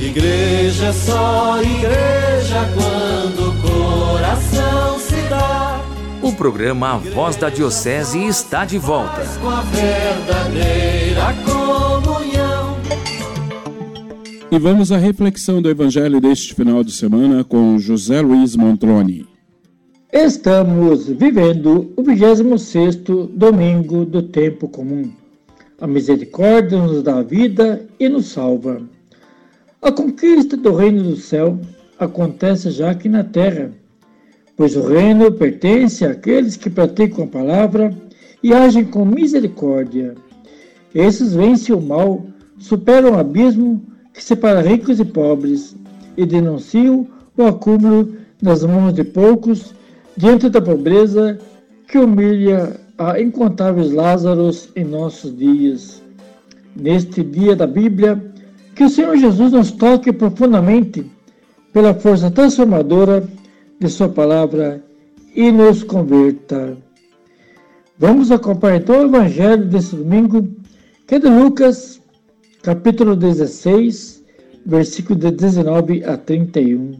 Igreja é só igreja quando o coração se dá. O programa A Voz da Diocese está de volta. Com a verdadeira comunhão. E vamos à reflexão do Evangelho deste final de semana com José Luiz Montroni. Estamos vivendo o 26º domingo do tempo comum. A misericórdia nos dá a vida e nos salva. A conquista do reino do céu acontece já aqui na terra, pois o reino pertence àqueles que praticam a palavra e agem com misericórdia. Esses vencem o mal, superam o abismo que separa ricos e pobres e denunciam o acúmulo nas mãos de poucos diante da pobreza que humilha a incontáveis Lázaros em nossos dias. Neste dia da Bíblia, que o Senhor Jesus nos toque profundamente pela força transformadora de sua palavra e nos converta. Vamos acompanhar então o Evangelho desse domingo, que é de Lucas, capítulo 16, versículo de 19 a 31.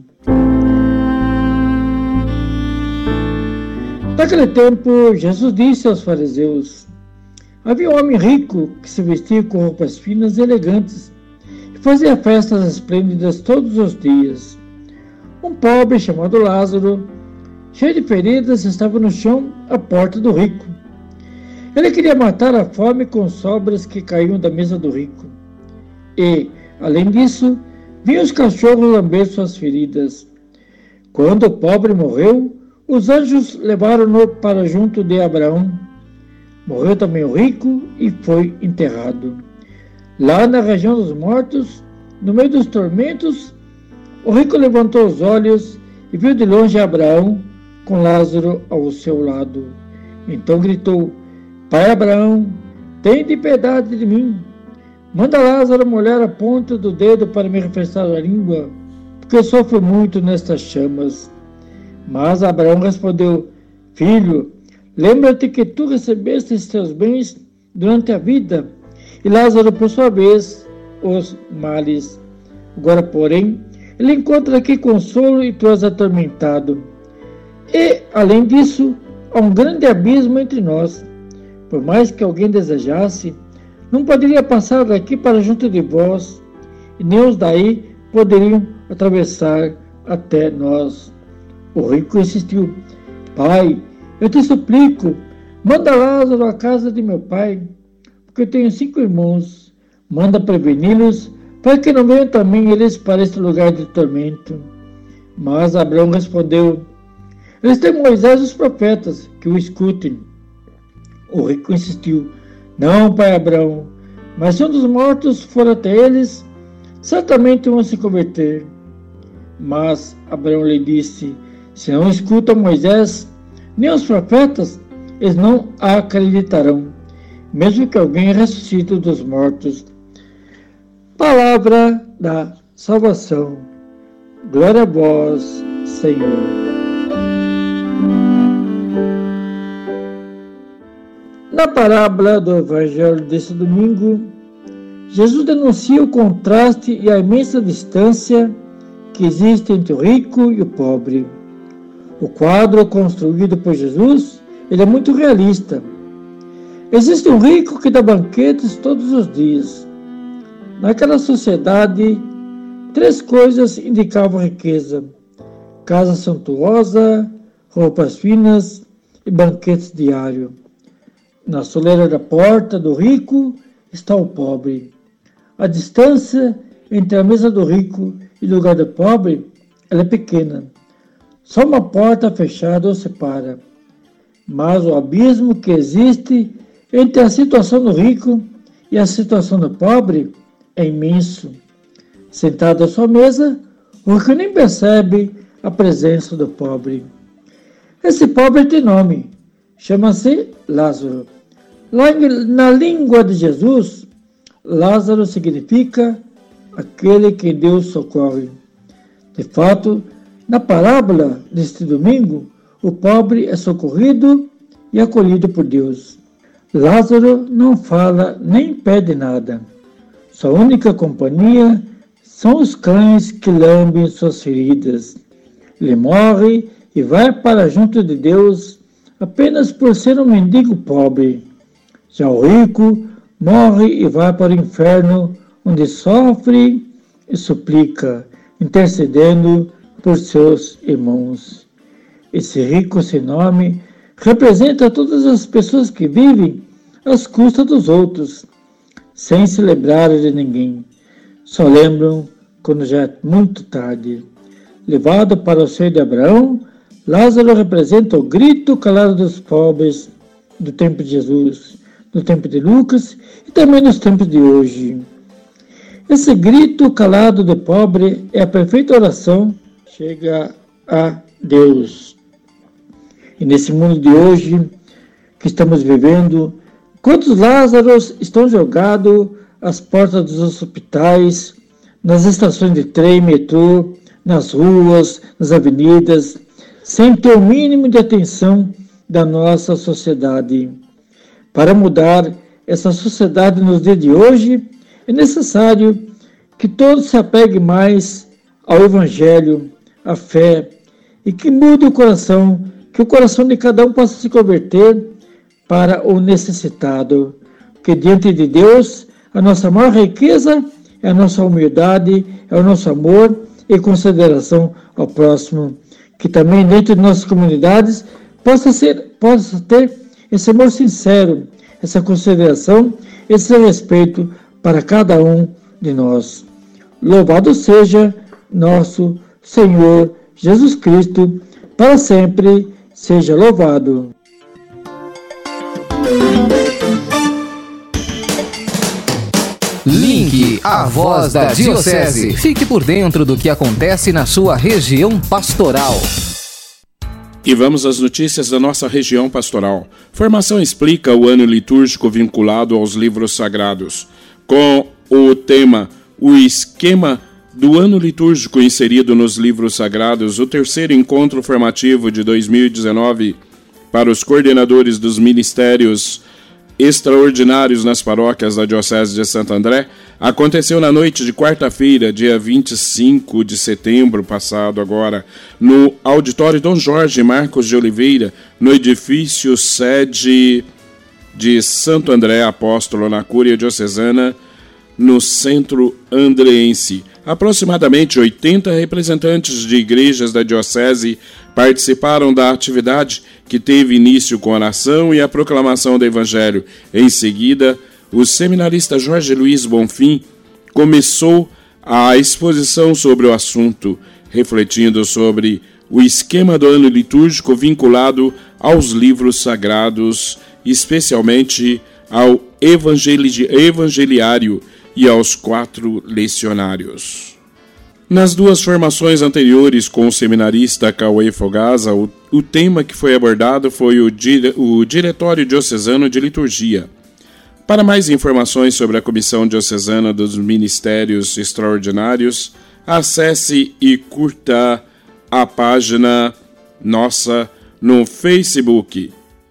Naquele tempo, Jesus disse aos fariseus: havia um homem rico que se vestia com roupas finas e elegantes e fazia festas esplêndidas todos os dias. Um pobre chamado Lázaro, cheio de feridas, estava no chão à porta do rico. Ele queria matar a fome com sobras que caíam da mesa do rico. E, além disso, vinham os cachorros lamber suas feridas. Quando o pobre morreu, os anjos levaram-no para junto de Abraão. Morreu também o rico e foi enterrado. Lá na região dos mortos, no meio dos tormentos, o rico levantou os olhos e viu de longe Abraão com Lázaro ao seu lado. Então gritou: Pai Abraão, tende piedade de mim. Manda Lázaro molhar a ponta do dedo para me refrescar a língua, porque eu sofro muito nestas chamas. Mas Abraão respondeu: Filho, lembra-te que tu recebeste teus bens durante a vida, e Lázaro, por sua vez, os males. Agora, porém, ele encontra aqui consolo e tu és atormentado. E, além disso, há um grande abismo entre nós. Por mais que alguém desejasse, não poderia passar daqui para junto de vós, e nem os daí poderiam atravessar até nós. O rico insistiu: Pai, eu te suplico, manda Lázaro à casa de meu pai, porque eu tenho 5 irmãos. Manda preveni-los, para que não venham também eles para este lugar de tormento. Mas Abraão respondeu: Eles têm Moisés e os profetas, que o escutem. O rico insistiu: Não, pai Abraão, mas se um dos mortos for até eles, certamente vão se converter. Mas Abraão lhe disse: Se não escutam Moisés, nem os profetas, eles não acreditarão, mesmo que alguém ressuscite dos mortos. Palavra da salvação. Glória a vós, Senhor. Na parábola do Evangelho deste domingo, Jesus denuncia o contraste e a imensa distância que existe entre o rico e o pobre. O quadro construído por Jesus, ele é muito realista. Existe um rico que dá banquetes todos os dias. Naquela sociedade, 3 coisas indicavam riqueza: casa suntuosa, roupas finas e banquetes diários. Na soleira da porta do rico está o pobre. A distância entre a mesa do rico e o lugar do pobre, ela é pequena. Só uma porta fechada o separa. Mas o abismo que existe entre a situação do rico e a situação do pobre é imenso. Sentado à sua mesa, o rico nem percebe a presença do pobre. Esse pobre tem nome, chama-se Lázaro. Na língua de Jesus, Lázaro significa aquele que Deus socorre. De fato, na parábola deste domingo, o pobre é socorrido e acolhido por Deus. Lázaro não fala nem pede nada. Sua única companhia são os cães que lambem suas feridas. Ele morre e vai para junto de Deus apenas por ser um mendigo pobre. Já o rico morre e vai para o inferno, onde sofre e suplica, intercedendo por seus irmãos. Esse rico sem nome representa todas as pessoas que vivem às custas dos outros, sem se lembrar de ninguém. Só lembram quando já é muito tarde. Levado para o seio de Abraão, Lázaro representa o grito calado dos pobres do tempo de Jesus, no tempo de Lucas e também nos tempos de hoje. Esse grito calado do pobre é a perfeita oração que chega a Deus. E nesse mundo de hoje que estamos vivendo, quantos Lázaros estão jogados às portas dos hospitais, nas estações de trem, metrô, nas ruas, nas avenidas, sem ter o mínimo de atenção da nossa sociedade. Para mudar essa sociedade nos dias de hoje, é necessário que todos se apeguem mais ao Evangelho, à fé, e que mude o coração, que o coração de cada um possa se converter para o necessitado. Que diante de Deus, a nossa maior riqueza é a nossa humildade, é o nosso amor e consideração ao próximo. Que também dentro de nossas comunidades possa ter esse amor sincero, essa consideração, esse respeito para cada um de nós. Louvado seja nosso Senhor Jesus Cristo, para sempre seja louvado. Link, a voz da Diocese. Fique por dentro do que acontece na sua região pastoral. E vamos às notícias da nossa região pastoral. Formação explica o ano litúrgico vinculado aos livros sagrados, com o tema O Esquema do Ano Litúrgico inserido nos livros sagrados, o terceiro encontro formativo de 2019 para os coordenadores dos ministérios extraordinários nas paróquias da Diocese de Santo André, aconteceu na noite de quarta-feira, dia 25 de setembro passado agora, no Auditório Dom Jorge Marcos de Oliveira, no edifício sede de Santo André Apóstolo, na Cúria Diocesana, no centro andreense. Aproximadamente 80 representantes de igrejas da Diocese participaram da atividade, que teve início com a oração e a proclamação do Evangelho. Em seguida, o seminarista Jorge Luiz Bonfim começou a exposição sobre o assunto, refletindo sobre o esquema do ano litúrgico vinculado aos livros sagrados, especialmente ao evangeliário e aos 4 lecionários. Nas duas formações anteriores com o seminarista Cauê Fogaça, o tema que foi abordado foi o Diretório Diocesano de Liturgia. Para mais informações sobre a Comissão Diocesana dos Ministérios Extraordinários, acesse e curta a página nossa no Facebook.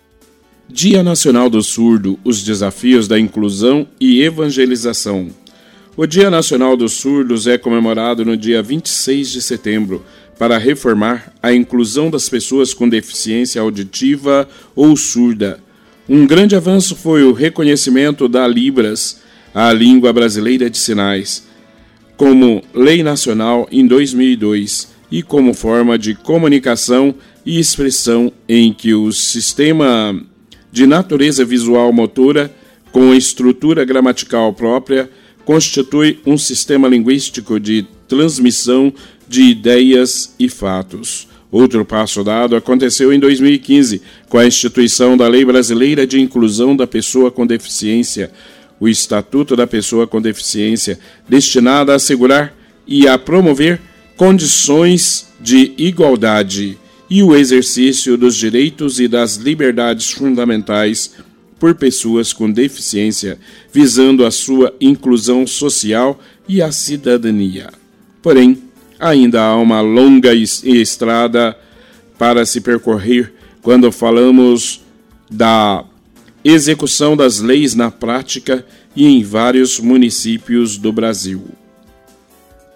Dia Nacional do Surdo, os desafios da inclusão e evangelização. O Dia Nacional dos Surdos é comemorado no dia 26 de setembro para reformar a inclusão das pessoas com deficiência auditiva ou surda. Um grande avanço foi o reconhecimento da Libras, a língua brasileira de sinais, como lei nacional em 2002 e como forma de comunicação e expressão em que o sistema de natureza visual motora, com estrutura gramatical própria, constitui um sistema linguístico de transmissão de ideias e fatos. Outro passo dado aconteceu em 2015, com a instituição da Lei Brasileira de Inclusão da Pessoa com Deficiência, o Estatuto da Pessoa com Deficiência, destinada a assegurar e a promover condições de igualdade e o exercício dos direitos e das liberdades fundamentais por pessoas com deficiência, visando a sua inclusão social e a cidadania. Porém, ainda há uma longa estrada para se percorrer quando falamos da execução das leis na prática e em vários municípios do Brasil.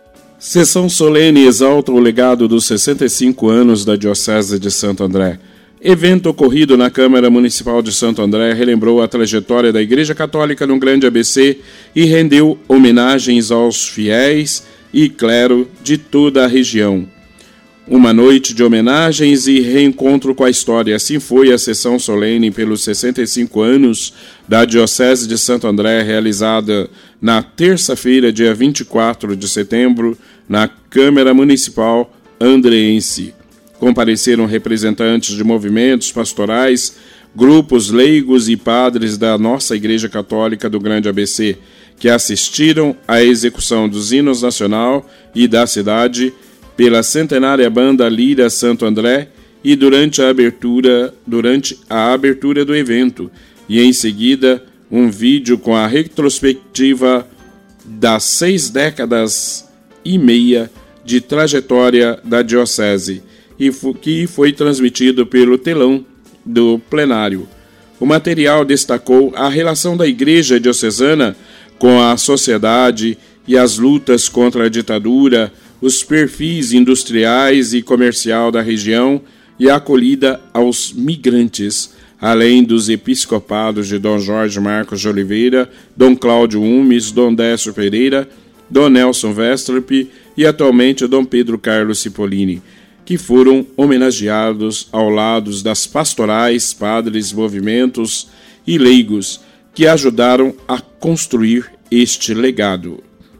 Sessão solene exalta o legado dos 65 anos da Diocese de Santo André. Evento ocorrido na Câmara Municipal de Santo André relembrou a trajetória da Igreja Católica no Grande ABC e rendeu homenagens aos fiéis e clero de toda a região. Uma noite de homenagens e reencontro com a história. Assim foi a sessão solene pelos 65 anos da Diocese de Santo André, realizada na terça-feira, dia 24 de setembro, na Câmara Municipal andreense. Compareceram representantes de movimentos pastorais, grupos leigos e padres da nossa Igreja Católica do Grande ABC, que assistiram à execução dos hinos nacional e da cidade pela centenária banda Lira Santo André e durante a abertura do evento, e em seguida um vídeo com a retrospectiva das 6 décadas e meia de trajetória da Diocese, que foi transmitido pelo telão do plenário. O material destacou a relação da Igreja Diocesana com a sociedade e as lutas contra a ditadura, os perfis industriais e comercial da região e a acolhida aos migrantes, além dos episcopados de Dom Jorge Marcos de Oliveira, Dom Cláudio Umes, Dom Décio Pereira, Dom Nelson Westrup e atualmente Dom Pedro Carlos Cipollini, que foram homenageados ao lado das pastorais, padres, movimentos e leigos que ajudaram a construir este legado.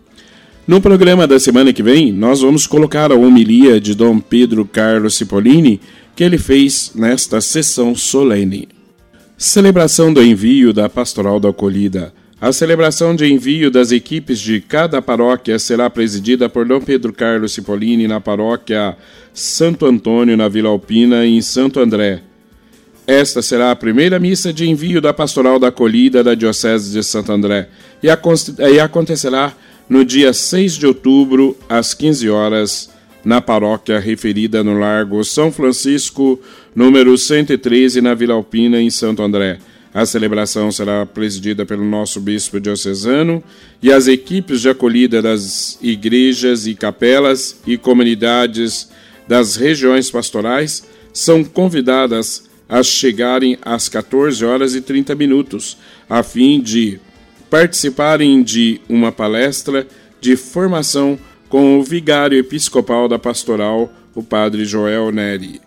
No programa da semana que vem, nós vamos colocar a homilia de Dom Pedro Carlos Cipollini, que ele fez nesta sessão solene. Celebração do envio da Pastoral da Acolhida. A celebração de envio das equipes de cada paróquia será presidida por Dom Pedro Carlos Cipollini na paróquia Santo Antônio, na Vila Alpina, em Santo André. Esta será a primeira missa de envio da Pastoral da Acolhida da Diocese de Santo André e acontecerá no dia 6 de outubro, às 15 horas, na paróquia referida no Largo São Francisco, número 113, na Vila Alpina, em Santo André. A celebração será presidida pelo nosso bispo diocesano e as equipes de acolhida das igrejas e capelas e comunidades das regiões pastorais são convidadas a chegarem às 14 horas e 30 minutos, a fim de participarem de uma palestra de formação com o vigário episcopal da pastoral, o padre Joel Neri.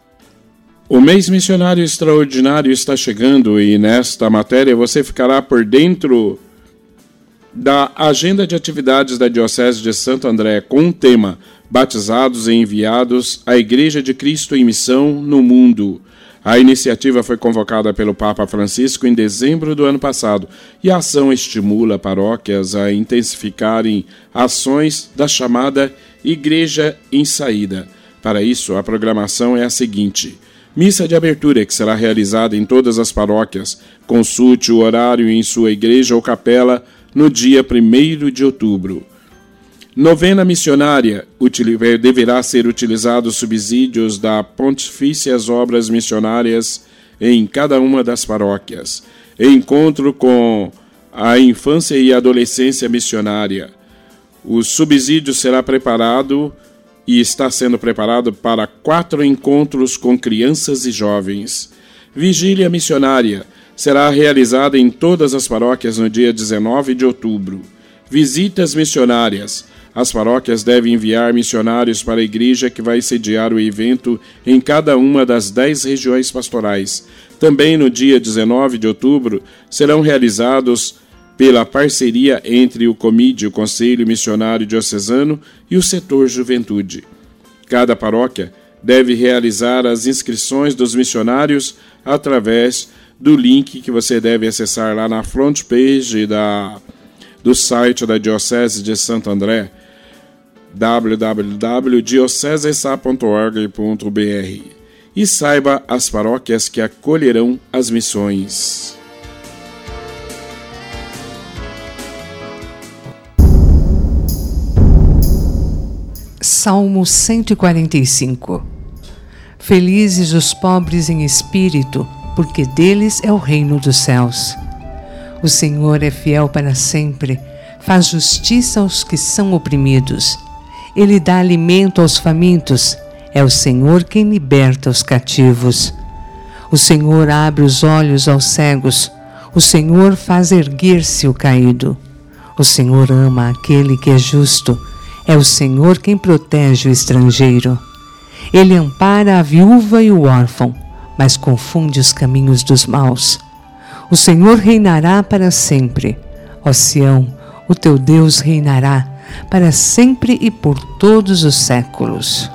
O mês missionário extraordinário está chegando e nesta matéria você ficará por dentro da agenda de atividades da Diocese de Santo André com o tema Batizados e Enviados à Igreja de Cristo em Missão no Mundo. A iniciativa foi convocada pelo Papa Francisco em dezembro do ano passado e a ação estimula paróquias a intensificarem ações da chamada Igreja em Saída. Para isso, a programação é a seguinte: missa de abertura, que será realizada em todas as paróquias. Consulte o horário em sua igreja ou capela no dia 1º de outubro. Novena missionária. Deverá ser utilizados subsídios da Pontifícia às Obras Missionárias em cada uma das paróquias. Encontro com a infância e adolescência missionária. O subsídio será preparado e está sendo preparado para 4 encontros com crianças e jovens. Vigília missionária será realizada em todas as paróquias no dia 19 de outubro. Visitas missionárias. As paróquias devem enviar missionários para a igreja que vai sediar o evento em cada uma das 10 regiões pastorais. Também no dia 19 de outubro serão realizados pela parceria entre o COMID, o Conselho Missionário Diocesano, e o setor Juventude. Cada paróquia deve realizar as inscrições dos missionários através do link que você deve acessar lá na front page do site da Diocese de Santo André, www.diocesesa.org.br, e saiba as paróquias que acolherão as missões. Salmo 145. Felizes os pobres em espírito, porque deles é o reino dos céus. O Senhor é fiel para sempre, faz justiça aos que são oprimidos Ele dá alimento aos famintos. É o Senhor quem liberta os cativos. O Senhor abre os olhos aos cegos. O Senhor faz erguer-se o caído. O Senhor ama aquele que é justo. É o Senhor quem protege o estrangeiro. Ele ampara a viúva e o órfão, mas confunde os caminhos dos maus. O Senhor reinará para sempre. Ó Sião, o teu Deus reinará para sempre e por todos os séculos.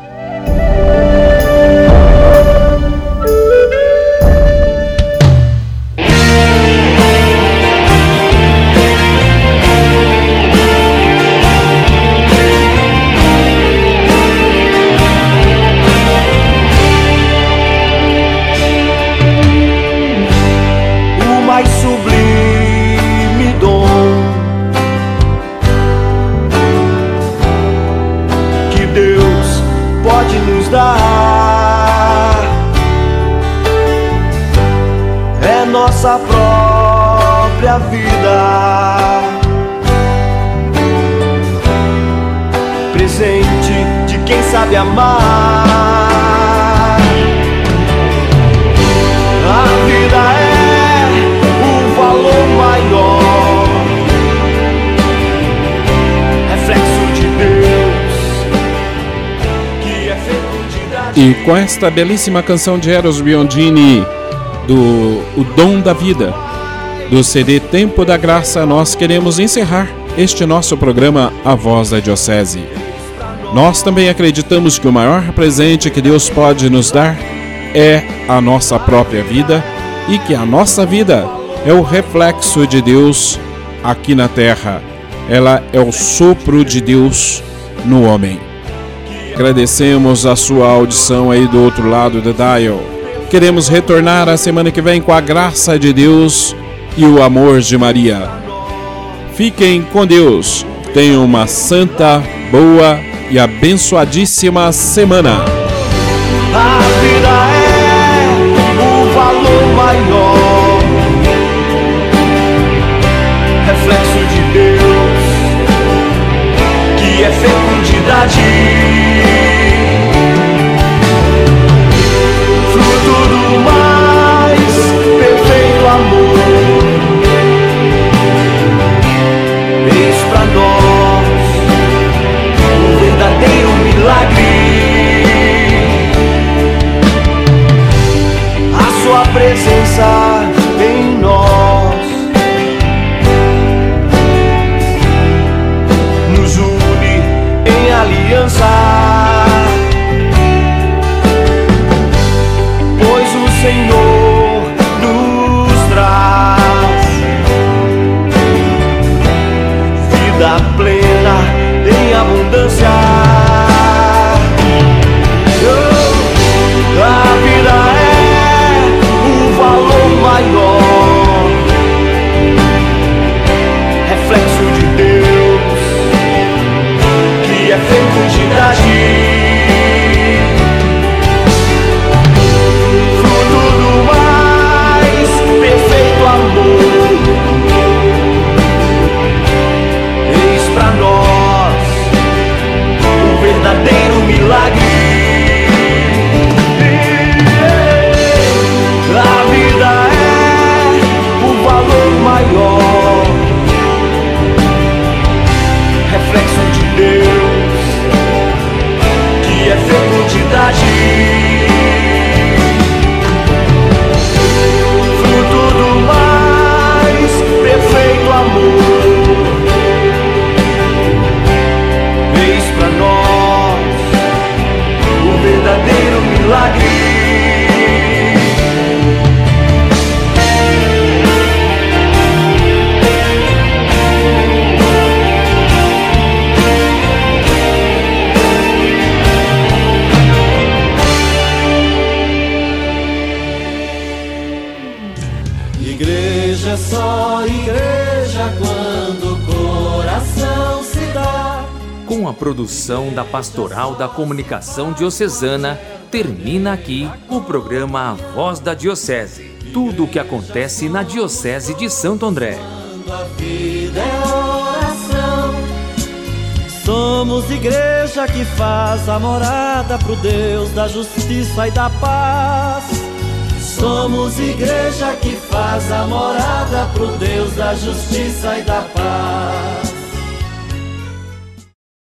É nossa própria vida, presente de quem sabe amar. A vida é o valor maior, reflexo de Deus que é fecundidade. E com esta belíssima canção de Eros Biondini, do O Dom da Vida, do CD Tempo da Graça, nós queremos encerrar este nosso programa A Voz da Diocese. Nós também acreditamos que o maior presente que Deus pode nos dar é a nossa própria vida e que a nossa vida é o reflexo de Deus aqui na terra. Ela é o sopro de Deus no homem. Agradecemos a sua audição aí do outro lado do dial. Queremos retornar a semana que vem com a graça de Deus e o amor de Maria. Fiquem com Deus. Tenham uma santa, boa e abençoadíssima semana. A vida é o valor maior, reflexo de Deus que é fecundidade. Presença em nós nos une em aliança, pois o Senhor nos traz vida plena em abundância. A vida é maior, reflexo de Deus que é fecundidade, fruto do mais perfeito amor. Eis pra nós o verdadeiro milagre. Maior, reflexo de Deus que é fecundidade, fruto do mais perfeito amor. Eis pra nós o verdadeiro milagre. Igreja é só igreja quando o coração se dá. Com a produção da Pastoral da Comunicação Diocesana, termina aqui o programa A Voz da Diocese. Tudo o que acontece na Diocese de Santo André. Quando a vida é oração, Somos igreja que faz a morada pro Deus da justiça e da paz. Somos igreja que faz a morada pro Deus da justiça e da paz.